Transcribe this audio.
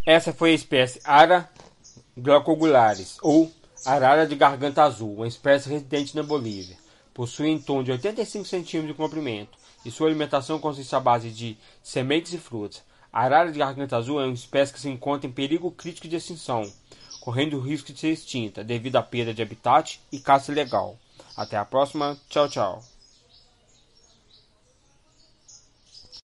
Essa foi a espécie Ara glaucogularis, ou arara de garganta azul, uma espécie residente na Bolívia. Possui em torno de 85 centímetros de comprimento e sua alimentação consiste à base de sementes e frutas. A arara de garganta azul é uma espécie que se encontra em perigo crítico de extinção, correndo o risco de ser extinta devido à perda de habitat e caça ilegal. Até a próxima. Tchau, tchau.